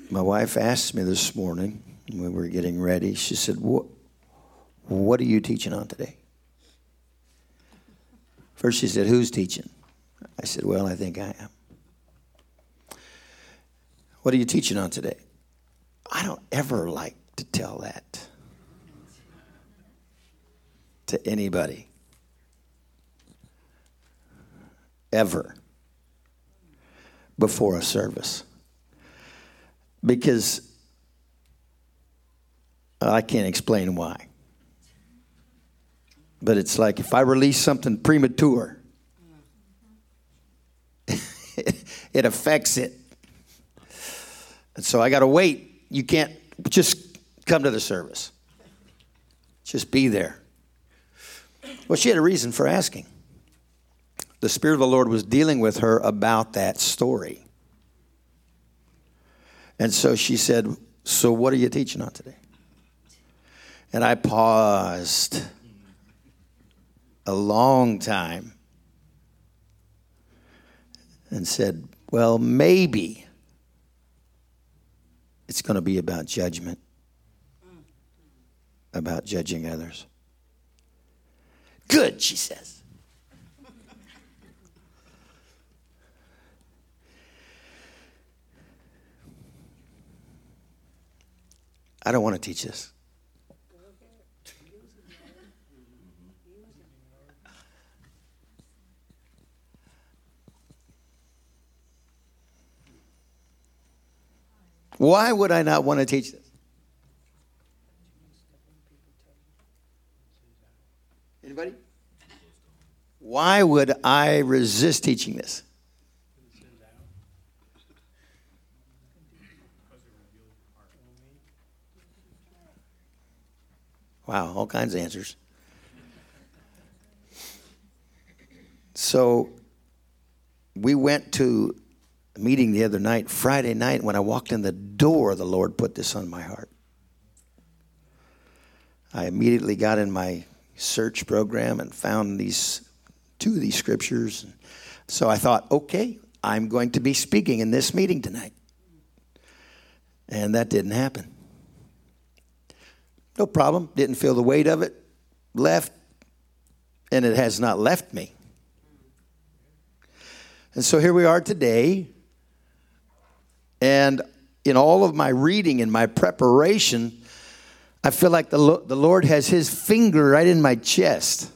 My wife asked me this morning when we were getting ready, she said, what are you teaching on today? First she said, who's teaching? I said, well, I think I am. What are you teaching on today? I don't ever like to tell that to anybody. Ever. Before a service. Because I can't explain why. But it's like if I release something premature, it affects it. And so I got to wait. You can't just come to the service. Just be there. Well, she had a reason for asking. The Spirit of the Lord was dealing with her about that story. And so she said, so what are you teaching on today? And I paused a long time and said, well, maybe it's going to be about judgment, about judging others. Good, she says. I don't want to teach this. Why would I not want to teach this? Anybody? Why would I resist teaching this? Wow, all kinds of answers. So we went to a meeting the other night, Friday night. When I walked in the door, the Lord put this on my heart. I immediately got in my search program and found two of these scriptures. So I thought, okay, I'm going to be speaking in this meeting tonight. And that didn't happen. No problem. Didn't feel the weight of it. Left. And it has not left me. And so here we are today. And in all of my reading and my preparation, I feel like the Lord has his finger right in my chest.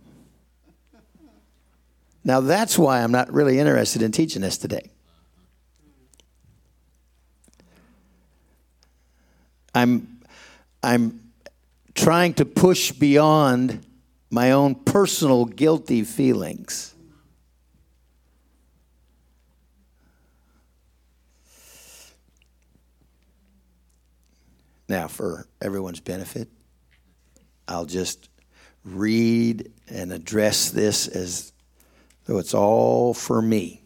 Now that's why I'm not really interested in teaching this today. I'm trying to push beyond my own personal guilty feelings. Now, for everyone's benefit, I'll just read and address this as though it's all for me.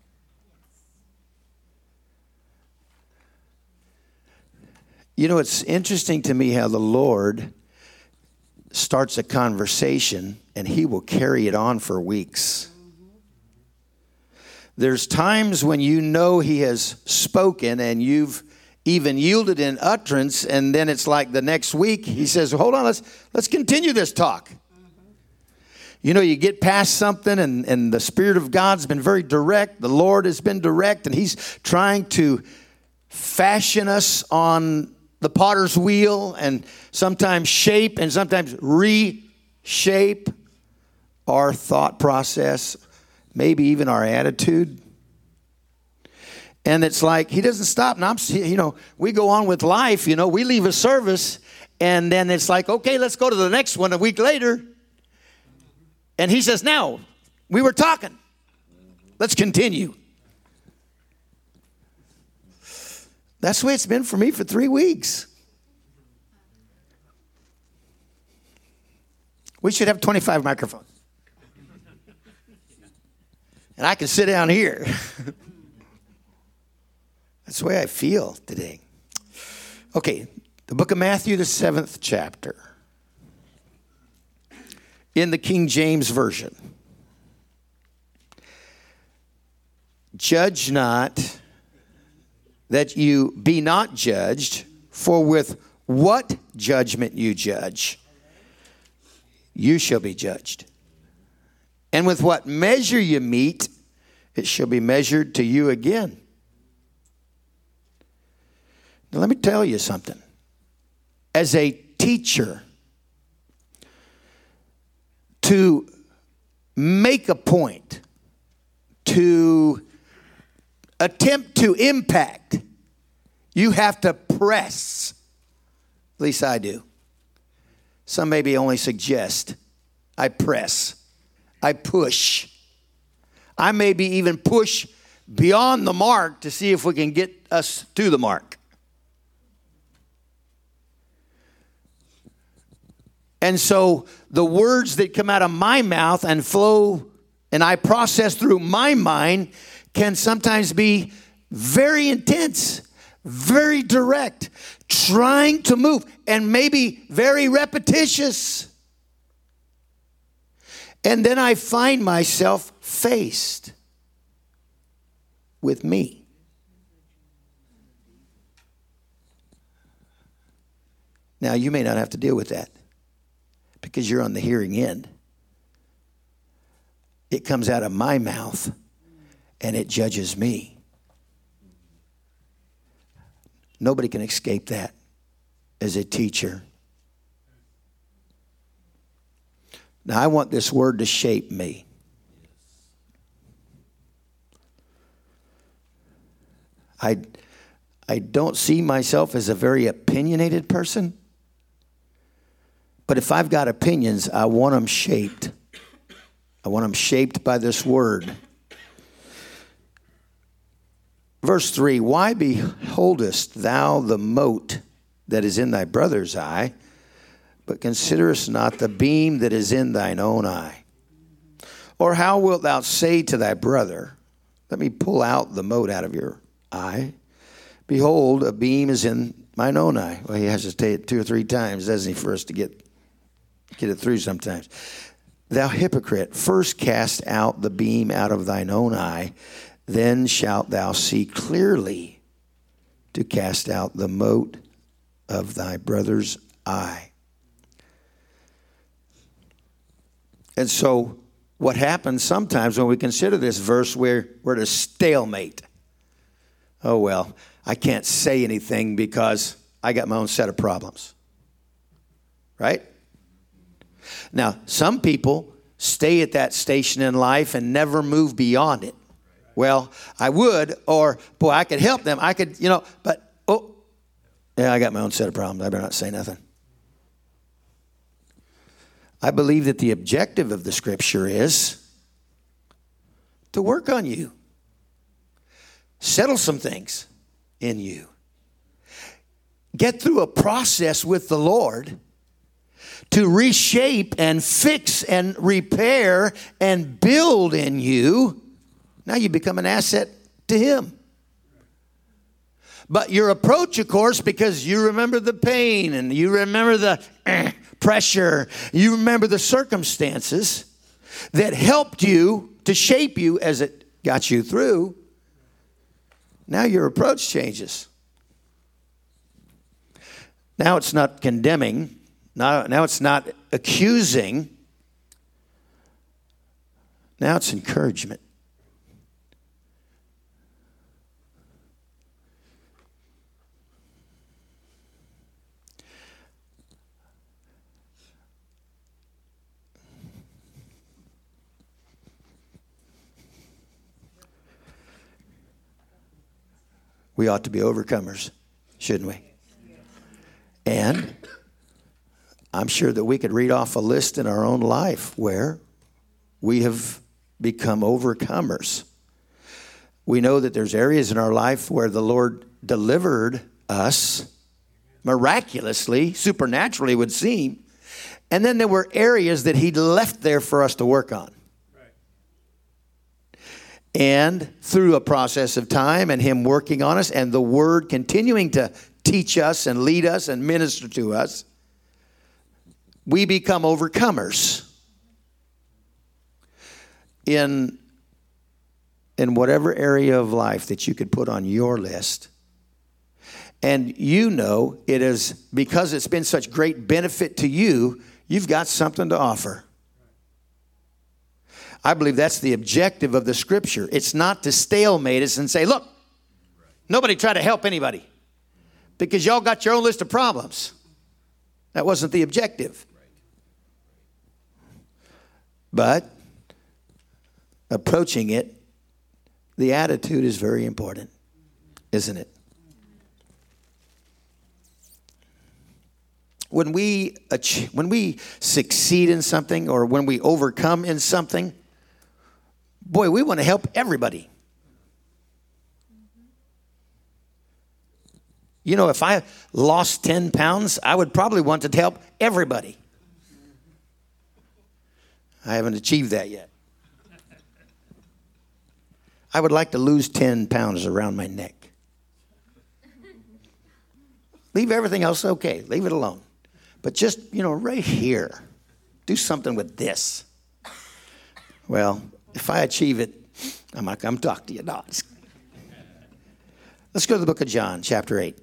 You know, it's interesting to me how the Lord starts a conversation and he will carry it on for weeks. There's times when you know he has spoken and you've even yielded in utterance, and then it's like the next week he says, hold on, let's continue this talk. You know, you get past something and the Spirit of God's been very direct. The Lord has been direct, and he's trying to fashion us on the potter's wheel and sometimes shape and sometimes reshape our thought process, maybe even our attitude. And it's like he doesn't stop. Now, we go on with life. We leave a service, and then it's like, okay, let's go to the next one a week later. And he says, now, we were talking. Let's continue. That's the way it's been for me for 3 weeks. We should have 25 microphones. And I can sit down here. That's the way I feel today. Okay, the book of Matthew, the 7th chapter. In the King James Version. Judge not, that you be not judged, for with what judgment you judge, you shall be judged. And with what measure you meet, it shall be measured to you again. Now let me tell you something. As a teacher, to make a point, to attempt to impact, you have to press. At least I do. Some maybe only suggest. I press. I push. I maybe even push beyond the mark to see if we can get us to the mark. And so the words that come out of my mouth and flow and I process through my mind can sometimes be very intense, very direct, trying to move, and maybe very repetitious. And then I find myself faced with me. Now, you may not have to deal with that because you're on the hearing end. It comes out of my mouth and it judges me. Nobody can escape that as a teacher. Now, I want this word to shape me. I don't see myself as a very opinionated person. But if I've got opinions, I want them shaped. I want them shaped by this word. Verse 3, why beholdest thou the mote that is in thy brother's eye, but considerest not the beam that is in thine own eye? Or how wilt thou say to thy brother, let me pull out the mote out of your eye? Behold, a beam is in mine own eye. Well, he has to say it 2 or 3 times, doesn't he, for us to get it through sometimes. Thou hypocrite, first cast out the beam out of thine own eye, then shalt thou see clearly to cast out the mote of thy brother's eye. And so what happens sometimes when we consider this verse, we're at a stalemate. Oh, well, I can't say anything because I got my own set of problems. Right? Now, some people stay at that station in life and never move beyond it. Well, I would, or, boy, I could help them. I could, but, I got my own set of problems. I better not say nothing. I believe that the objective of the Scripture is to work on you. Settle some things in you. Get through a process with the Lord to reshape and fix and repair and build in you. Now you become an asset to Him. But your approach, of course, because you remember the pain and you remember the pressure, you remember the circumstances that helped you to shape you as it got you through. Now your approach changes. Now it's not condemning. Now it's not accusing. Now it's encouragement. We ought to be overcomers, shouldn't we? And I'm sure that we could read off a list in our own life where we have become overcomers. We know that there's areas in our life where the Lord delivered us miraculously, supernaturally would seem. And then there were areas that He left there for us to work on. And through a process of time and Him working on us and the Word continuing to teach us and lead us and minister to us, we become overcomers in whatever area of life that you could put on your list. And you know it is because it's been such great benefit to you, you've got something to offer. I believe that's the objective of the Scripture. It's not to stalemate us and say, look, nobody try to help anybody because y'all got your own list of problems. That wasn't the objective. But approaching it, the attitude is very important, isn't it? When we succeed in something or when we overcome in something, boy, we want to help everybody. You know, if I lost 10 pounds, I would probably want to help everybody. I haven't achieved that yet. I would like to lose 10 pounds around my neck. Leave everything else okay. Leave it alone. But just, right here, do something with this. Well, if I achieve it, I'm not going to come talk to you. No. Let's go to the book of John, chapter 8.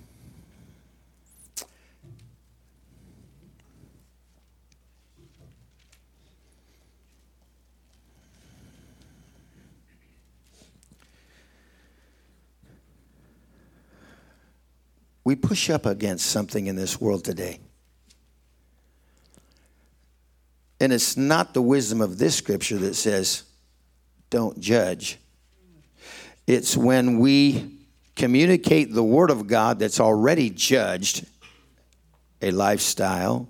We push up against something in this world today. And it's not the wisdom of this scripture that says, don't judge. It's when we communicate the word of God that's already judged, a lifestyle,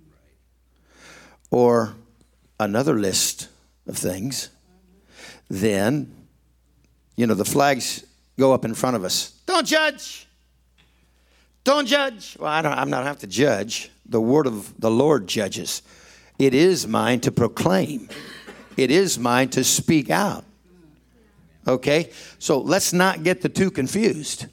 or another list of things, then, the flags go up in front of us. Don't judge. Don't judge. Well, I'm not have to judge. The word of the Lord judges. It is mine to proclaim. It is mine to speak out. Okay? So let's not get the two confused.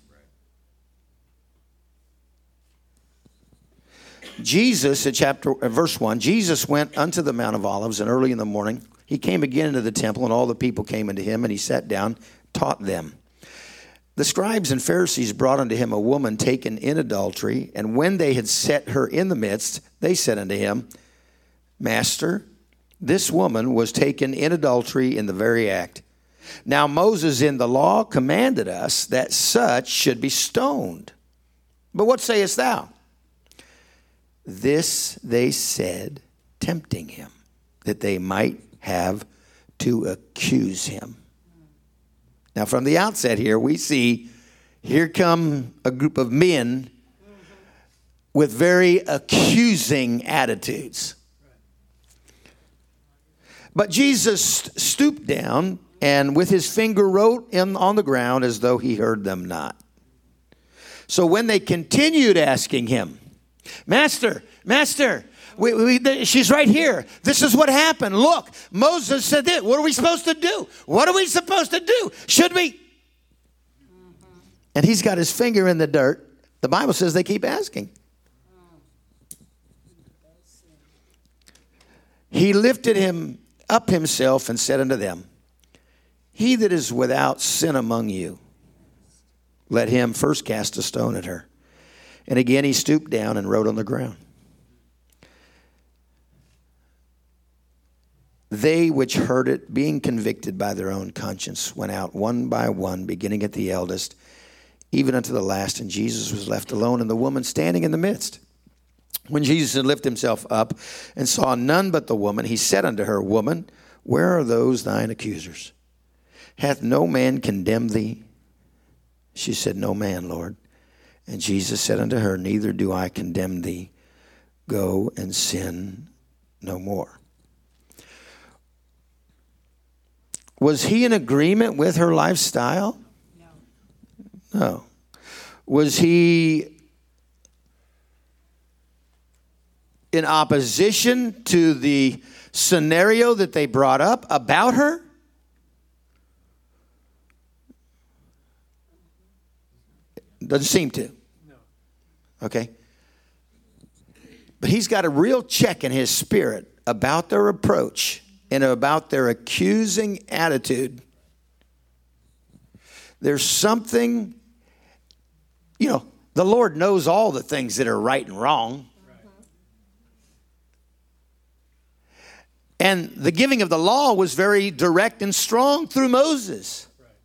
Jesus, verse 1, Jesus went unto the Mount of Olives, and early in the morning he came again into the temple, and all the people came unto him, and he sat down, taught them. The scribes and Pharisees brought unto him a woman taken in adultery, and when they had set her in the midst, they said unto him, Master, this woman was taken in adultery in the very act. Now Moses in the law commanded us that such should be stoned. But what sayest thou? This they said, tempting him, that they might have to accuse him. Now from the outset here, we see, here come a group of men with very accusing attitudes. But Jesus stooped down and with his finger wrote on the ground as though he heard them not. So when they continued asking him, Master, she's right here. This is what happened. Look, Moses said this. What are we supposed to do? What are we supposed to do? Should we? And he's got his finger in the dirt. The Bible says they keep asking. He lifted him up himself and said unto them, He that is without sin among you, let him first cast a stone at her. And again he stooped down and wrote on the ground. They which heard it, being convicted by their own conscience, went out one by one, beginning at the eldest, even unto the last, and Jesus was left alone, and the woman standing in the midst. When Jesus had lifted himself up and saw none but the woman, he said unto her, Woman, where are those thine accusers? Hath no man condemned thee? She said, No man, Lord. And Jesus said unto her, Neither do I condemn thee. Go and sin no more. Was he in agreement with her lifestyle? No. Was he in opposition to the scenario that they brought up about her? Doesn't seem to. No. Okay. But he's got a real check in his spirit about their approach and about their accusing attitude. There's something the Lord knows all the things that are right and wrong. And the giving of the law was very direct and strong through Moses.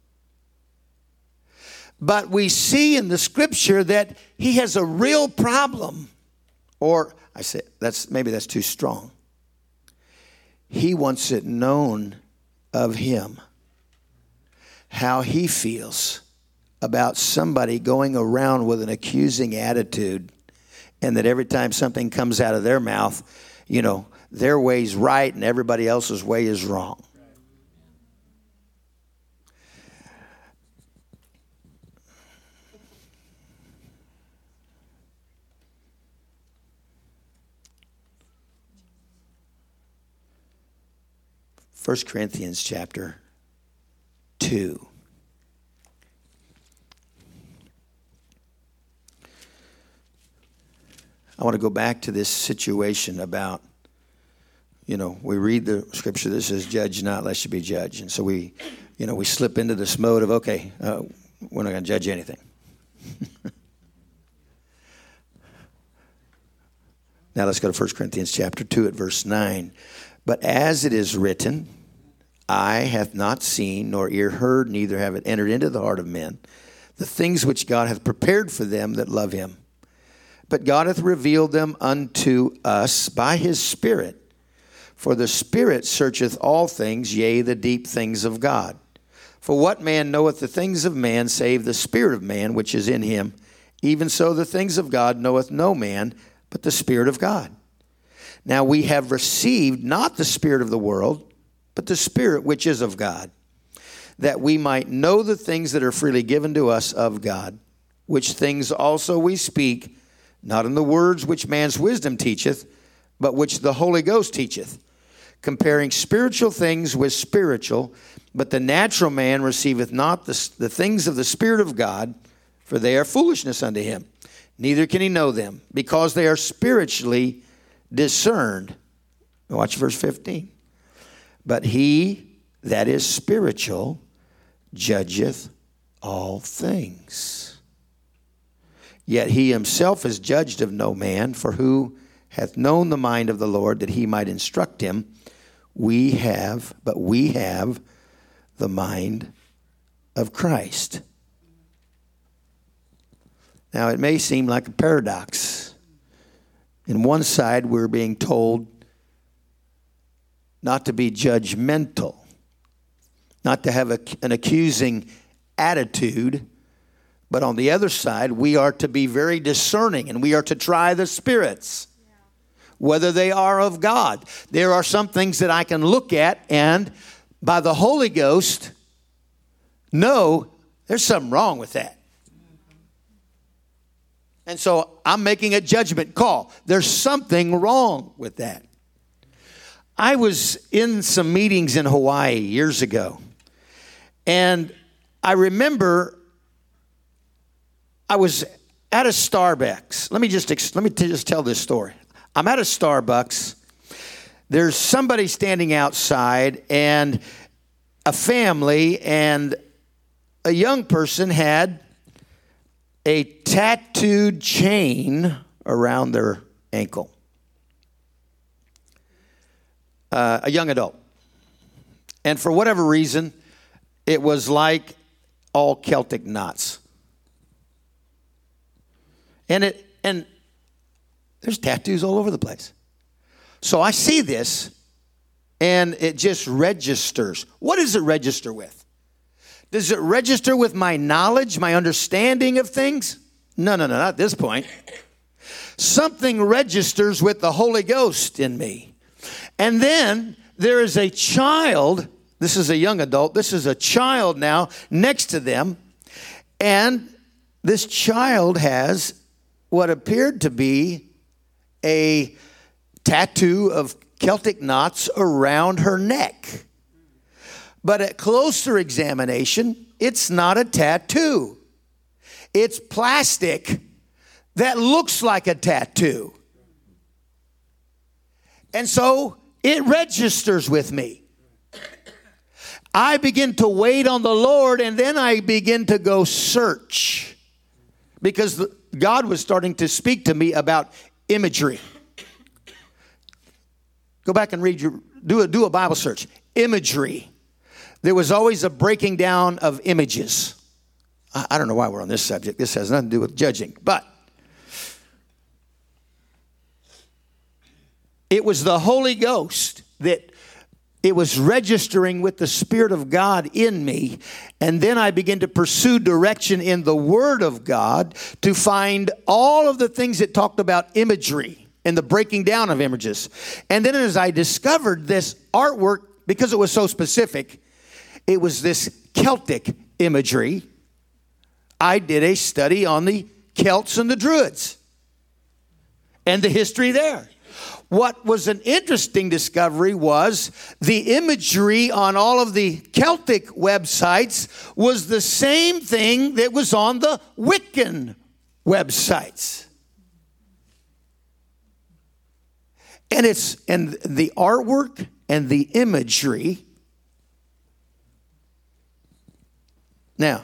But we see in the scripture that he has a real problem. Or I say maybe that's too strong. He wants it known of him how he feels about somebody going around with an accusing attitude, and that every time something comes out of their mouth, their way's right and everybody else's way is wrong. First Corinthians chapter 2. I want to go back to this situation about, we read the scripture that says, judge not lest you be judged. And so we slip into this mode of, okay, we're not going to judge anything. Now let's go to 1 Corinthians chapter 2 at verse 9. But as it is written, eye hath not seen, nor ear heard, neither have it entered into the heart of men, the things which God hath prepared for them that love him. But God hath revealed them unto us by his Spirit. For the Spirit searcheth all things, yea, the deep things of God. For what man knoweth the things of man, save the Spirit of man which is in him? Even so the things of God knoweth no man, but the Spirit of God. Now we have received not the spirit of the world, but the Spirit which is of God, that we might know the things that are freely given to us of God, which things also we speak, not in the words which man's wisdom teacheth, but which the Holy Ghost teacheth, comparing spiritual things with spiritual. But the natural man receiveth not the things of the Spirit of God, for they are foolishness unto him. Neither can he know them, because they are spiritually discerned. Watch verse 15. But he that is spiritual judgeth all things. Yet he himself is judged of no man, for who hath known the mind of the Lord that he might instruct him? We have the mind of Christ. Now it may seem like a paradox. In one side, we're being told not to be judgmental, not to have an accusing attitude. But on the other side, we are to be very discerning, and we are to try the spirits, whether they are of God. There are some things that I can look at and by the Holy Ghost know there's something wrong with that. And so I'm making a judgment call. There's something wrong with that. I was in some meetings in Hawaii years ago, and I remember I was at a Starbucks. Let me just tell this story. I'm at a Starbucks. There's somebody standing outside, and a family, and a young person had a tattooed chain around their ankle. A young adult. And for whatever reason, it was like all Celtic knots. And there's tattoos all over the place. So I see this, and it just registers. What does it register with? Does it register with my knowledge, my understanding of things? No, not at this point. Something registers with the Holy Ghost in me. And then there is a child. This is a young adult. This is a child now next to them. And this child has what appeared to be a tattoo of Celtic knots around her neck. But at closer examination, it's not a tattoo. It's plastic that looks like a tattoo. And so it registers with me. I begin to wait on the Lord, and then I begin to go search. because God was starting to speak to me about imagery. Go back and do a Bible search. Imagery. There was always a breaking down of images. I don't know why we're on this subject. This has nothing to do with judging. But it was the Holy Ghost that it was registering with the Spirit of God in me. And then I began to pursue direction in the Word of God to find all of the things that talked about imagery and the breaking down of images. And then as I discovered this artwork, because it was so specific, it was this Celtic imagery. I did a study on the Celts and the Druids and the history there. What was an interesting discovery was the imagery on all of the Celtic websites was the same thing that was on the Wiccan websites. And the artwork and the imagery. Now,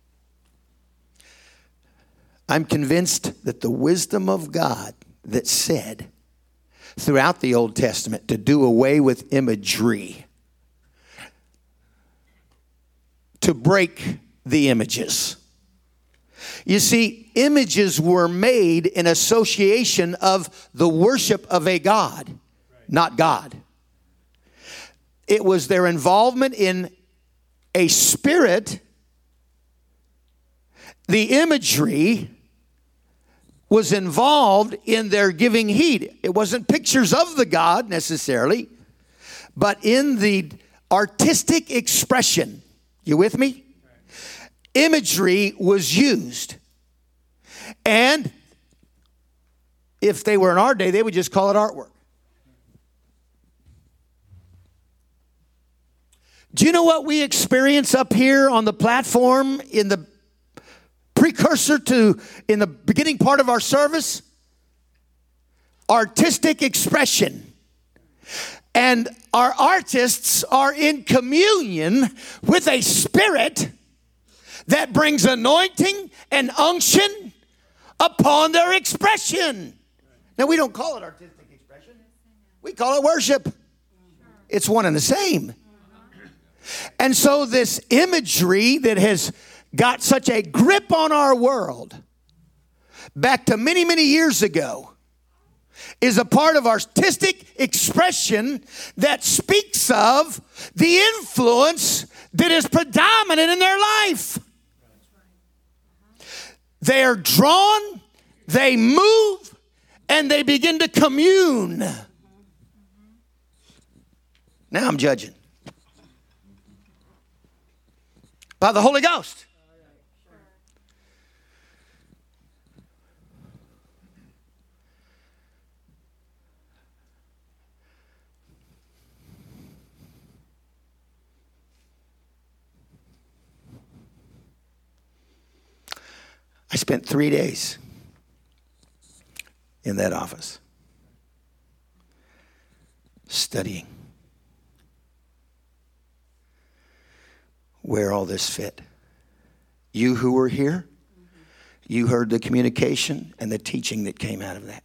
I'm convinced that the wisdom of God that said throughout the Old Testament to do away with imagery, to break the images. You see, images were made in association of the worship of a God, not God. It was their involvement in a spirit. The imagery was involved in their giving heed. It wasn't pictures of the God necessarily, but in the artistic expression. You with me? Imagery was used. And if they were in our day, they would just call it artwork. Do you know what we experience up here on the platform in the precursor to, in the beginning part of our service? Artistic expression. And our artists are in communion with a spirit that brings anointing and unction upon their expression. Now, we don't call it artistic expression. We call it worship. It's one and the same. And so this imagery that has got such a grip on our world back to many, many years ago is a part of artistic expression that speaks of the influence that is predominant in their life. They are drawn, they move, and they begin to commune. Now I'm judging. By the Holy Ghost. I spent 3 days in that office studying where all this fit. You who were here, you heard the communication and the teaching that came out of that.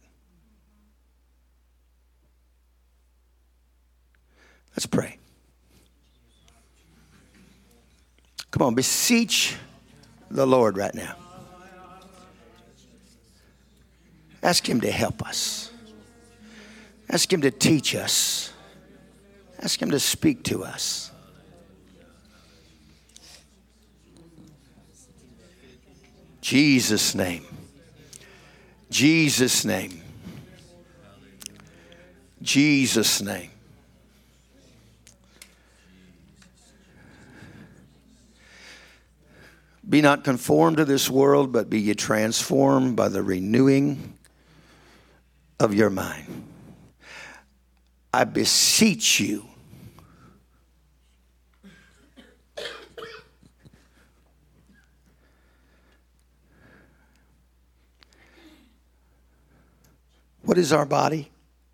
Let's pray. Come on, beseech the Lord right now. Ask him to help us. Ask him to teach us. Ask him to speak to us. Jesus' name. Jesus' name. Jesus' name. Be not conformed to this world, but be ye transformed by the renewing of your mind. I beseech you, what is our body?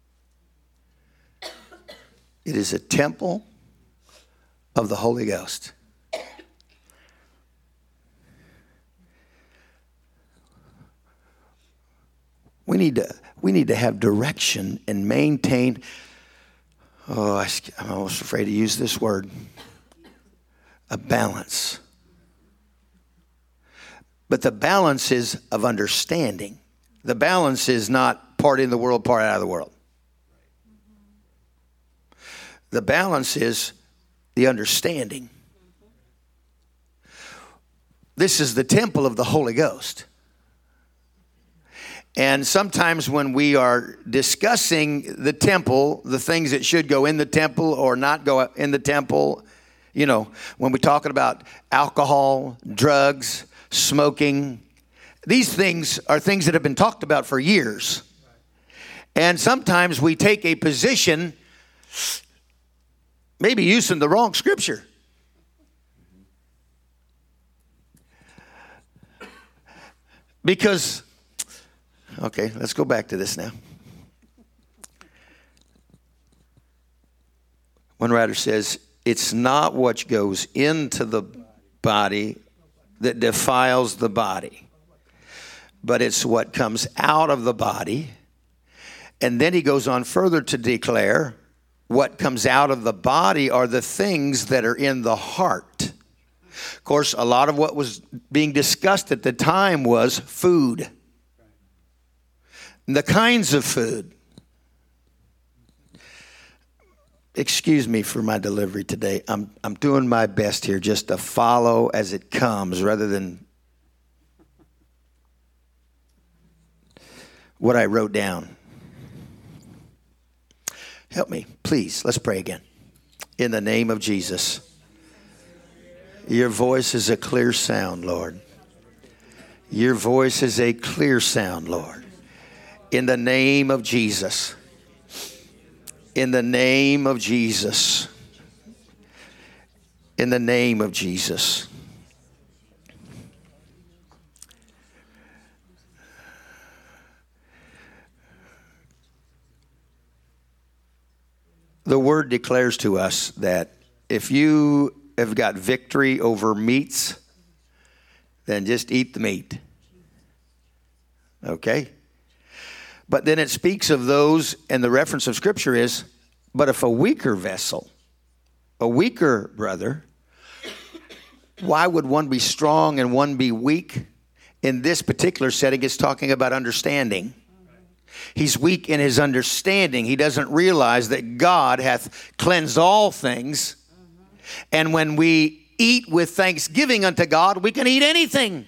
It is a temple of the Holy Ghost. We need to have direction and maintain. Oh, I'm almost afraid to use this word. A balance. But the balance is of understanding. The balance is not part in the world, part out of the world. The balance is the understanding. This is the temple of the Holy Ghost. And sometimes when we are discussing the temple, the things that should go in the temple or not go in the temple, you know, when we're talking about alcohol, drugs, smoking, these things are things that have been talked about for years. And sometimes we take a position, maybe using the wrong scripture. Because, okay, let's go back to this now. One writer says, it's not what goes into the body that defiles the body, but it's what comes out of the body. And then he goes on further to declare what comes out of the body are the things that are in the heart. Of course, a lot of what was being discussed at the time was food. And the kinds of food. Excuse me for my delivery today. I'm doing my best here just to follow as it comes rather than what I wrote down. Help me, please. Let's pray again. In the name of Jesus. Your voice is a clear sound, Lord. Your voice is a clear sound, Lord. In the name of Jesus. In the name of Jesus. In the name of Jesus. The word declares to us that if you have got victory over meats, then just eat the meat. Okay? But then it speaks of those, and the reference of Scripture is, but if a weaker vessel, a weaker brother, why would one be strong and one be weak? In this particular setting, it's talking about understanding. He's weak in his understanding. He doesn't realize that God hath cleansed all things. And when we eat with thanksgiving unto God, we can eat anything.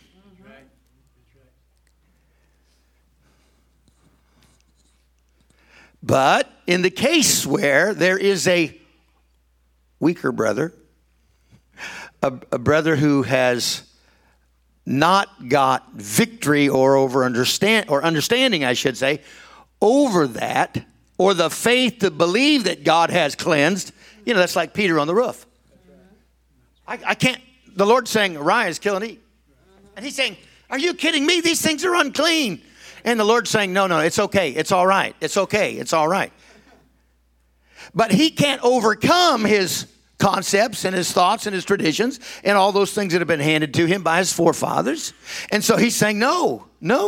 But in the case where there is a weaker brother, a brother who has not got victory or understanding, I should say, over that, or the faith to believe that God has cleansed, you know, that's like Peter on the roof. I can't, the Lord's saying, arise, kill and eat. And he's saying, are you kidding me? These things are unclean. And the Lord's saying, no, it's okay. It's all right. It's okay. It's all right. But he can't overcome his concepts and his thoughts and his traditions and all those things that have been handed to him by his forefathers. And so he's saying, no.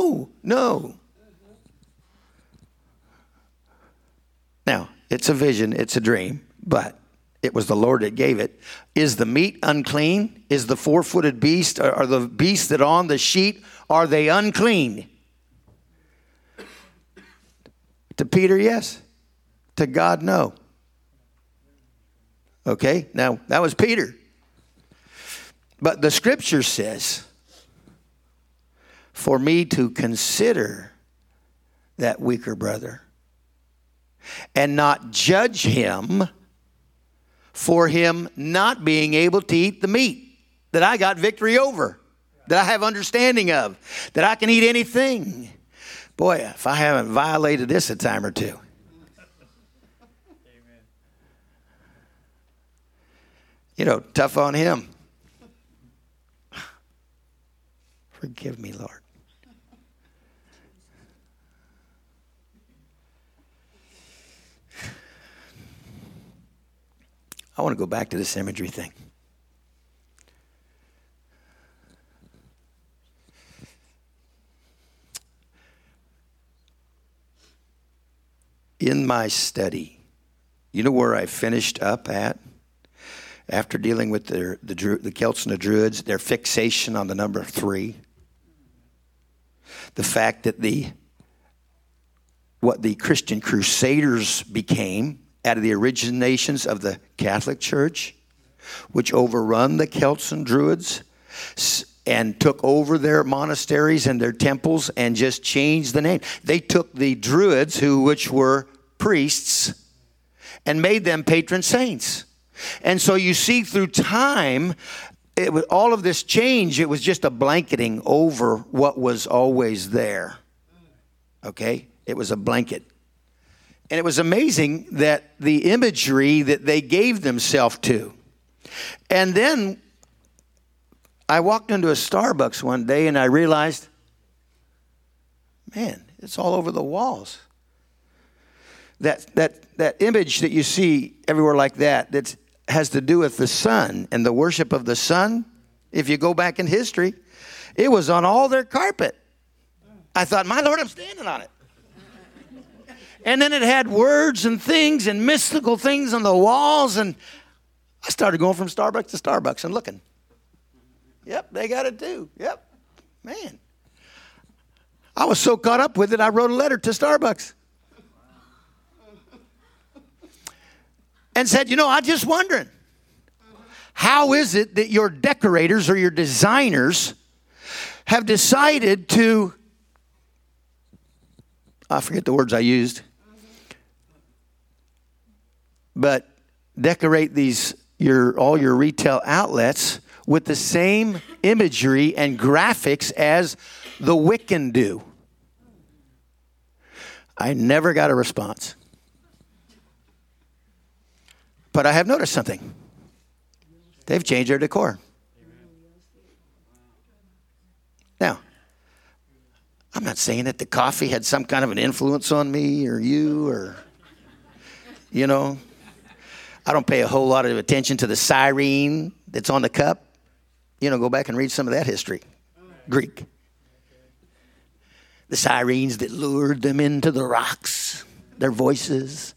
Now, it's a vision. It's a dream. But it was the Lord that gave it. Is the meat unclean? Is the four-footed beast or the beasts that are on the sheet, are they unclean? To Peter, yes. To God, no. Okay, now that was Peter. But the scripture says, for me to consider that weaker brother and not judge him for him not being able to eat the meat that I got victory over, that I have understanding of, that I can eat anything. Boy, if I haven't violated this a time or two. You know, tough on him. Forgive me, Lord. I want to go back to this imagery thing. in my study, you know where I finished up at? After dealing with the Celts and the Druids, their fixation on the number 3. The fact that what the Christian Crusaders became out of the originations of the Catholic Church, which overrun the Celts and Druids and took over their monasteries and their temples and just changed the name. They took the Druids, which were priests, and made them patron saints. And so you see through time, all of this change, it was just a blanketing over what was always there. Okay? It was a blanket. And it was amazing that the imagery that they gave themselves to. And then I walked into a Starbucks one day and I realized, man, it's all over the walls. That image that you see everywhere like that has to do with the sun and the worship of the sun. If you go back in history, it was on all their carpet. I thought, my Lord, I'm standing on it. And then it had words and things and mystical things on the walls. And I started going from Starbucks to Starbucks and looking. Yep, they got it too. Yep. Man. I was so caught up with it, I wrote a letter to Starbucks. And said, I'm just wondering, how is it that your decorators or your designers have decided to, I forget the words I used, but decorate all your retail outlets with the same imagery and graphics as the Wiccan do? I never got a response. But I have noticed something. They've changed their decor. Now, I'm not saying that the coffee had some kind of an influence on me or you or, I don't pay a whole lot of attention to the siren that's on the cup. Go back and read some of that history. Greek. The sirens that lured them into the rocks, their voices.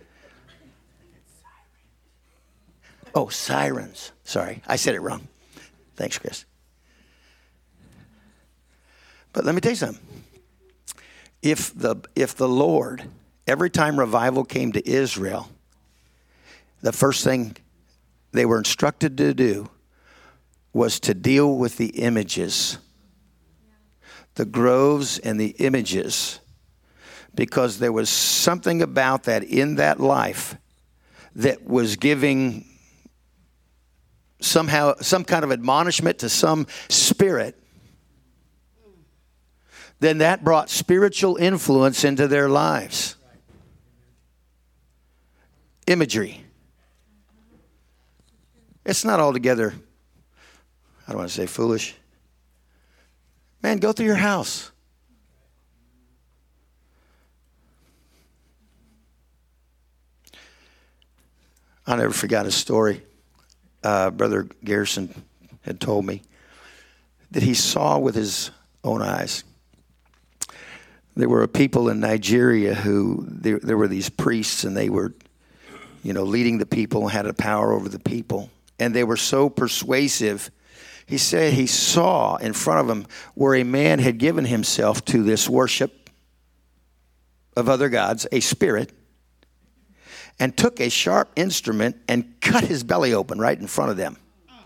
Oh, sirens. Sorry, I said it wrong. Thanks, Chris. But let me tell you something. If the Lord, every time revival came to Israel, the first thing they were instructed to do was to deal with the images, the groves and the images, because there was something about that in that life that was giving somehow some kind of admonishment to some spirit. Then that brought spiritual influence into their lives. Imagery. It's not altogether, I don't want to say foolish. Man, go through your house. I never forgot a story. Brother Garrison had told me that he saw with his own eyes. There were people in Nigeria who, there were these priests, and they were, leading the people and had a power over the people. And they were so persuasive. He said he saw in front of him where a man had given himself to this worship of other gods, a spirit, and took a sharp instrument and cut his belly open right in front of them.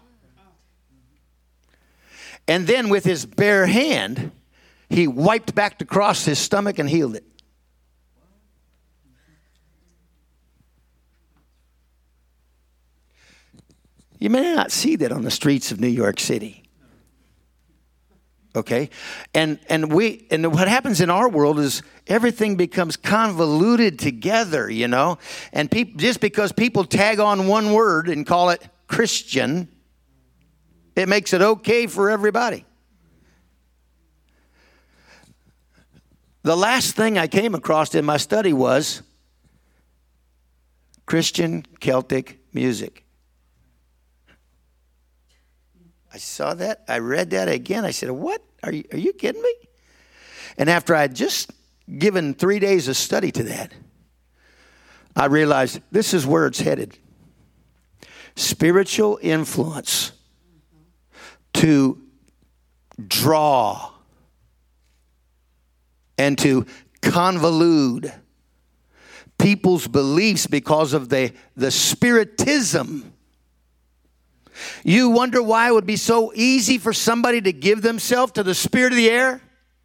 And then with his bare hand, he wiped back across his stomach and healed it. You may not see that on the streets of New York City. Okay? And what happens in our world is everything becomes convoluted together, And just because people tag on one word and call it Christian, it makes it okay for everybody. The last thing I came across in my study was Christian Celtic music. I saw that. I read that again. I said, what? Are you kidding me? And after I had just given 3 days of study to that, I realized this is where it's headed. Spiritual influence to draw and to convolute people's beliefs because of the spiritism. You wonder why it would be so easy for somebody to give themselves to the spirit of the air?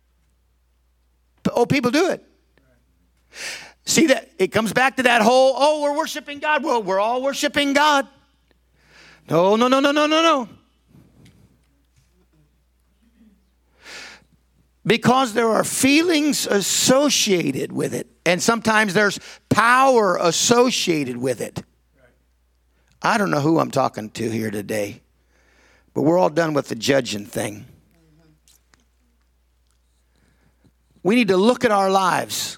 Oh, people do it. See that? It comes back to that whole, oh, we're worshiping God. Well, we're all worshiping God. No. Because there are feelings associated with it. And sometimes there's power associated with it. I don't know who I'm talking to here today. But we're all done with the judging thing. We need to look at our lives.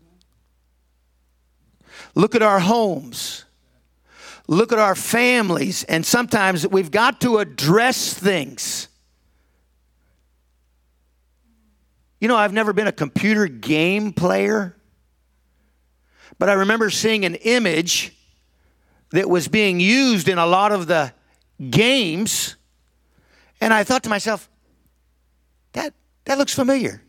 Look at our homes. Look at our families. And sometimes we've got to address things. You know, I've never been a computer game player, but I remember seeing an image that was being used in a lot of the games, and I thought to myself, that looks familiar.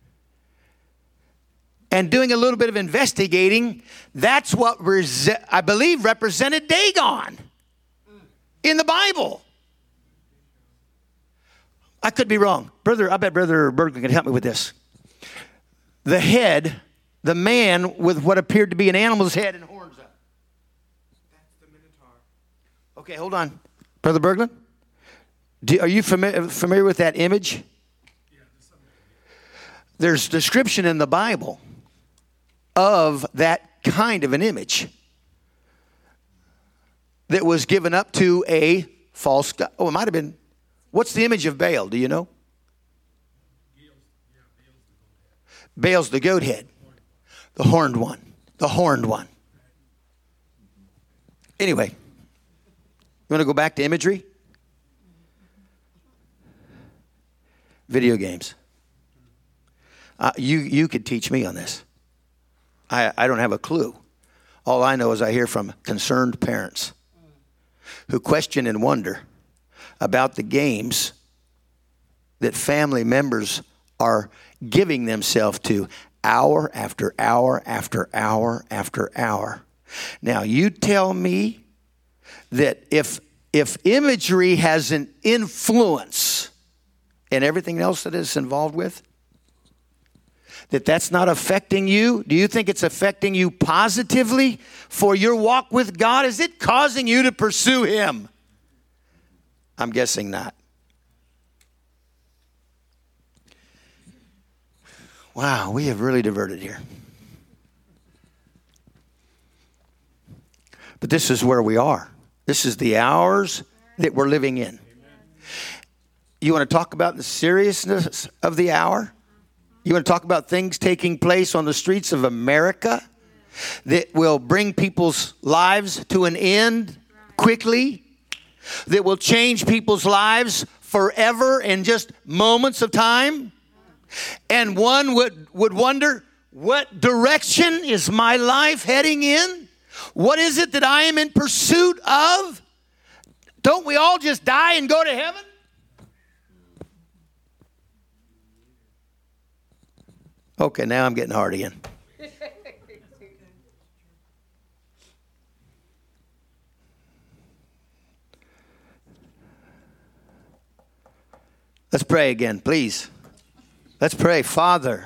And doing a little bit of investigating, that's what I believe represented Dagon in the Bible. I could be wrong. I bet Brother Berglund can help me with this. The head, the man with what appeared to be an animal's head and horns up. That's the Minotaur. Okay, hold on. Brother Berglund, are you familiar with that image? Yeah, there's description in the Bible of that kind of an image that was given up to a false god. Oh, it might have been. What's the image of Baal? Do you know? Baal's the goat head. The horned one. The horned one. Anyway, you want to go back to imagery? Video games. You could teach me on this. I don't have a clue. All I know is I hear from concerned parents who question and wonder about the games that family members are giving themselves to hour after hour after hour after hour. Now, you tell me that if imagery has an influence in everything else that it's involved with, that's not affecting you? Do you think it's affecting you positively for your walk with God? Is it causing you to pursue Him? I'm guessing not. Wow, we have really diverted here. But this is where we are. This is the hours that we're living in. You want to talk about the seriousness of the hour? You want to talk about things taking place on the streets of America that will bring people's lives to an end quickly? That will change people's lives forever in just moments of time? And one would wonder, what direction is my life heading in? What is it that I am in pursuit of? Don't we all just die and go to heaven? Okay, now I'm getting hard again. Let's pray again, please. Let's pray. Father,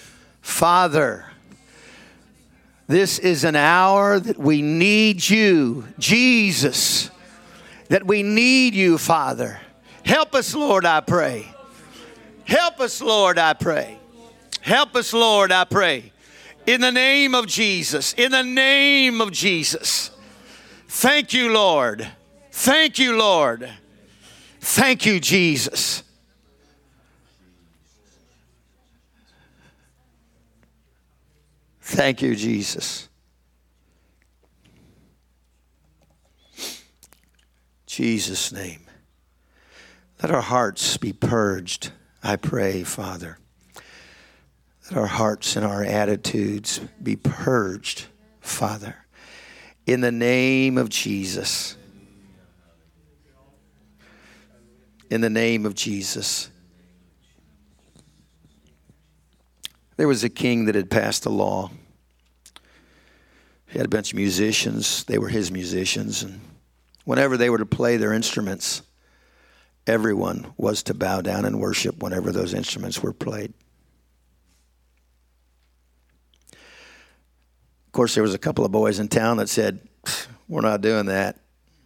this is an hour that we need you, Jesus, that we need you, Father. Help us, Lord, I pray. Help us, Lord, I pray. Help us, Lord, I pray. In the name of Jesus. In the name of Jesus. Thank you, Lord. Thank you, Lord. Thank you, Jesus. Thank you, Jesus. Jesus' name. Let our hearts be purged, I pray, Father. Let our hearts and our attitudes be purged, Father. In the name of Jesus. In the name of Jesus. There was a king that had passed a law. He had a bunch of musicians. They were his musicians. And whenever they were to play their instruments, everyone was to bow down and worship whenever those instruments were played. Of course, there was a couple of boys in town that said, we're not doing that.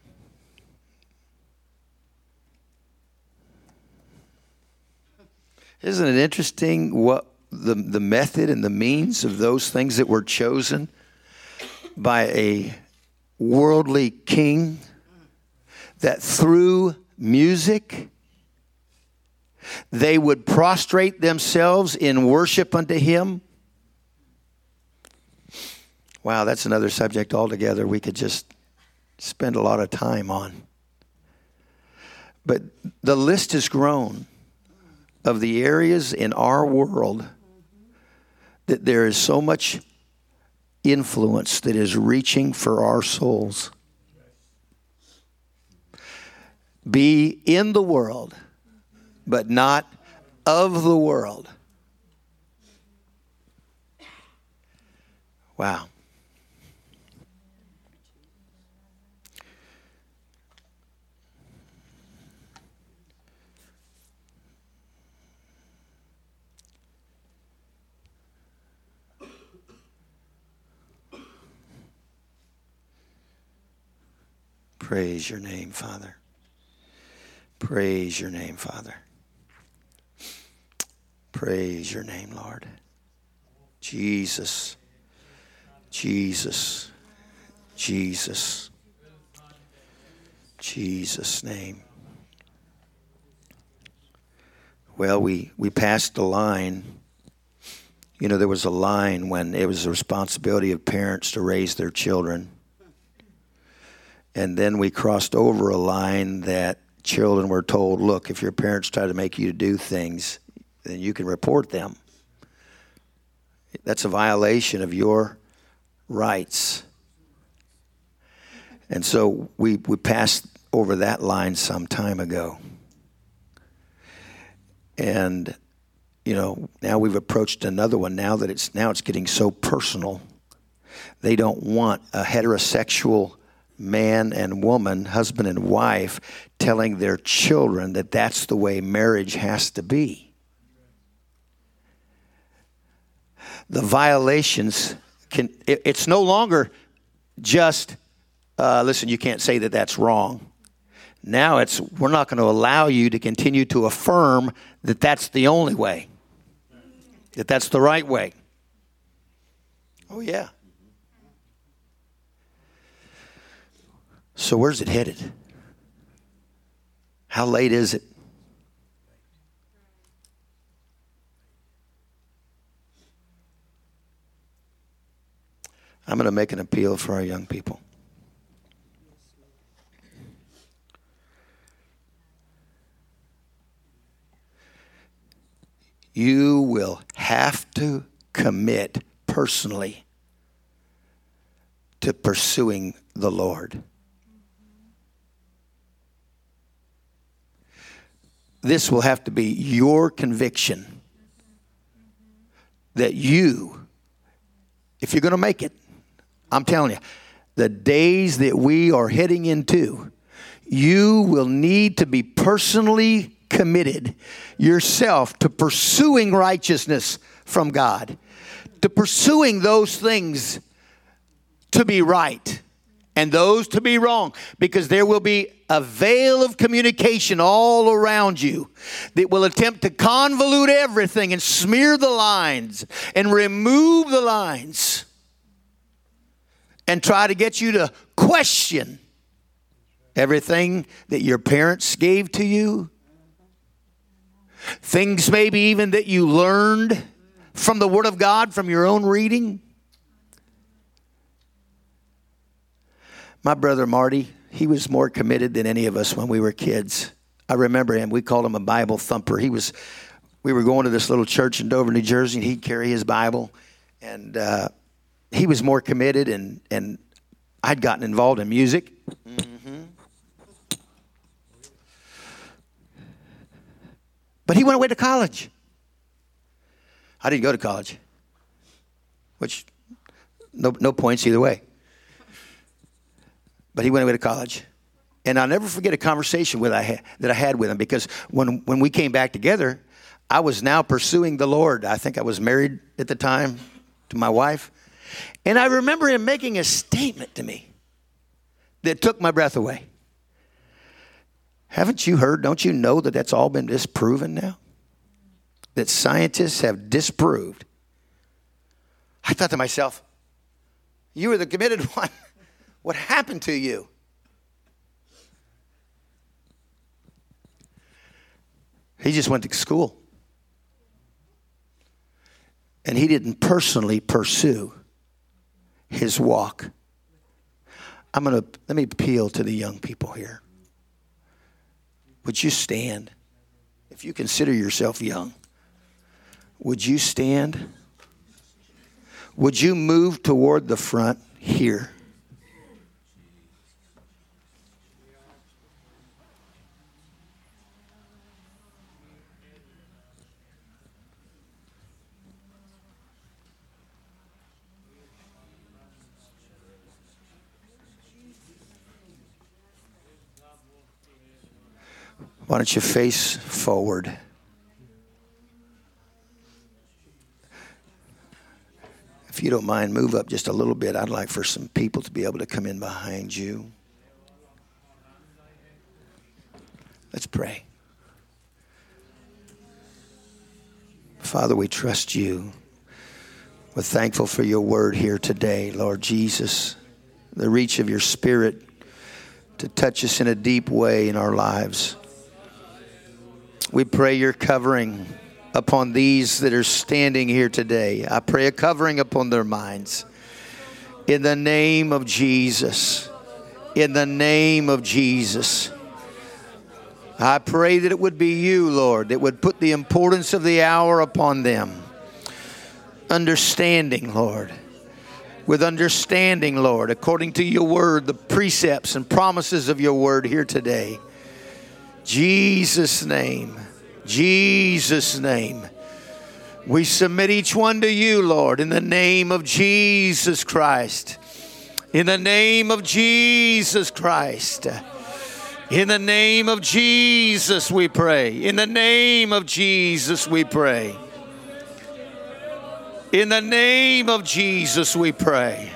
Isn't it interesting what the method and the means of those things that were chosen by a worldly king, that through music they would prostrate themselves in worship unto him? Wow, that's another subject altogether we could just spend a lot of time on. But the list has grown of the areas in our world that there is so much influence that is reaching for our souls. Be in the world, but not of the world. Wow. Praise your name, Father. Praise your name, Father. Praise your name, Lord. Jesus. Jesus. Jesus. Jesus' name. Well, we passed the line. You know, there was a line when it was the responsibility of parents to raise their children. And then we crossed over a line that children were told, look, if your parents try to make you do things, then you can report them. That's a violation of your rights. And so we passed over that line some time ago. And, you know, now we've approached another one now that it's getting so personal. They don't want a heterosexual man and woman, husband and wife, telling their children that that's the way marriage has to be. The violations it's no longer just, listen, you can't say that that's wrong. Now we're not going to allow you to continue to affirm that that's the only way, that that's the right way. Oh, yeah. So where's it headed? How late is it? I'm going to make an appeal for our young people. You will have to commit personally to pursuing the Lord. This will have to be your conviction that you, if you're going to make it, I'm telling you, the days that we are heading into, you will need to be personally committed yourself to pursuing righteousness from God, to pursuing those things to be right and those to be wrong, because there will be a veil of communication all around you that will attempt to convolute everything and smear the lines and remove the lines and try to get you to question everything that your parents gave to you. Things maybe even that you learned from the Word of God, from your own reading. My brother Marty, he was more committed than any of us when we were kids. I remember him. We called him a Bible thumper. We were going to this little church in Dover, New Jersey, and he'd carry his Bible. And he was more committed, and I'd gotten involved in music. But he went away to college. I didn't go to college, which no points either way. But he went away to college. And I'll never forget a conversation that I had with him, because when we came back together, I was now pursuing the Lord. I think I was married at the time to my wife. And I remember him making a statement to me that took my breath away. Haven't you heard? Don't you know that that's all been disproven now? That scientists have disproved. I thought to myself, you were the committed one. What happened to you? He just went to school. And he didn't personally pursue his walk. Let me appeal to the young people here. Would you stand? If you consider yourself young, would you stand? Would you move toward the front here? Why don't you face forward? If you don't mind, move up just a little bit. I'd like for some people to be able to come in behind you. Let's pray. Father, we trust you. We're thankful for your word here today, Lord Jesus. The reach of your Spirit to touch us in a deep way in our lives. We pray your covering upon these that are standing here today. I pray a covering upon their minds. In the name of Jesus. In the name of Jesus. I pray that it would be you, Lord, that would put the importance of the hour upon them. Understanding, Lord. With understanding, Lord, according to your word, the precepts and promises of your word here today. Jesus' name. Jesus' name. We submit each one to you, Lord, in the name of Jesus Christ. In the name of Jesus Christ. In the name of Jesus we pray. In the name of Jesus we pray. In the name of Jesus we pray.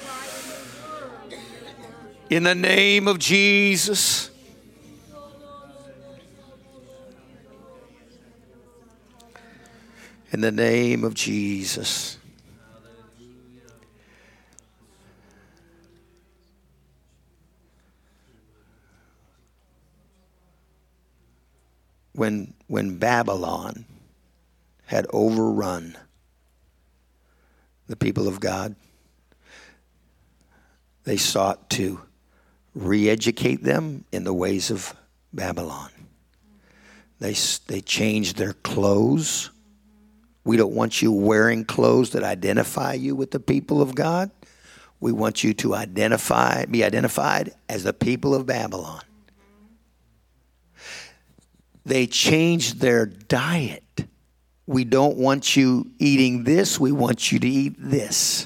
In the name of Jesus. In the name of Jesus. When Babylon had overrun the people of God, they sought to re-educate them in the ways of Babylon. They changed their clothes. We don't want you wearing clothes that identify you with the people of God. We want you to be identified as the people of Babylon. They changed their diet. We don't want you eating this. We want you to eat this.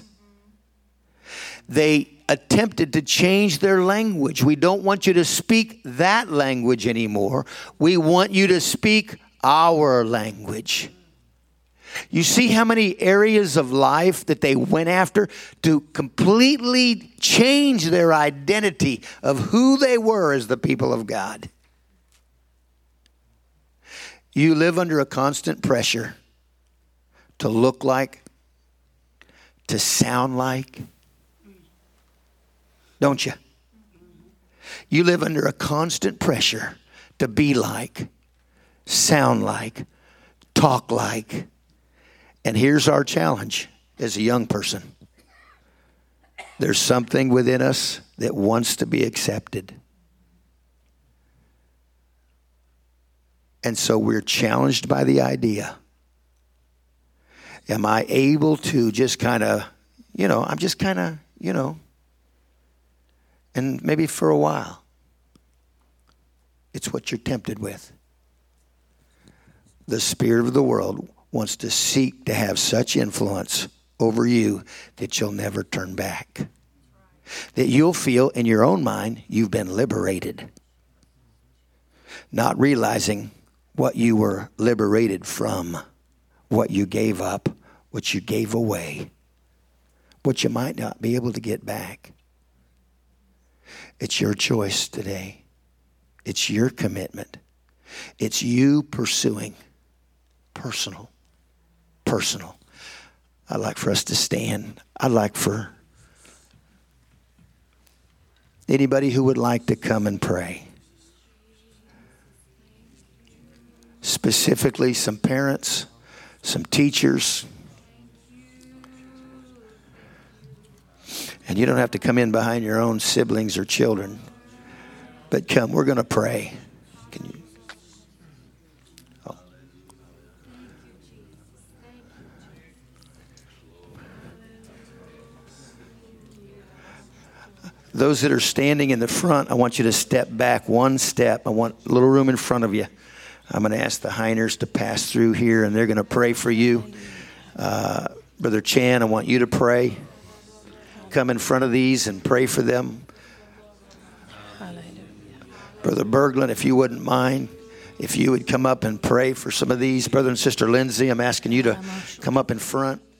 They attempted to change their language. We don't want you to speak that language anymore. We want you to speak our language. You see how many areas of life that they went after to completely change their identity of who they were as the people of God. You live under a constant pressure to look like, to sound like, don't you? You live under a constant pressure to be like, sound like, talk like. And here's our challenge as a young person. There's something within us that wants to be accepted. And so we're challenged by the idea. Am I able to just kind of, I'm just kind of, And maybe for a while, it's what you're tempted with. The spirit of the world wants to seek to have such influence over you that you'll never turn back. That you'll feel in your own mind you've been liberated. Not realizing what you were liberated from, what you gave up, what you gave away, what you might not be able to get back. It's your choice today. It's your commitment. It's you pursuing personal. I'd like for us to stand. I'd like for anybody who would like to come and pray. Specifically, some parents, some teachers. And you don't have to come in behind your own siblings or children. But come, we're going to pray. Can you? Oh. Those that are standing in the front, I want you to step back one step. I want a little room in front of you. I'm going to ask the Heiners to pass through here, and they're going to pray for you. Brother Chan, I want you to pray. Come in front of these and pray for them. Hallelujah. Brother Berglund, if you wouldn't mind, if you would come up and pray for some of these. Brother and Sister Lindsay, I'm asking you to come up in front.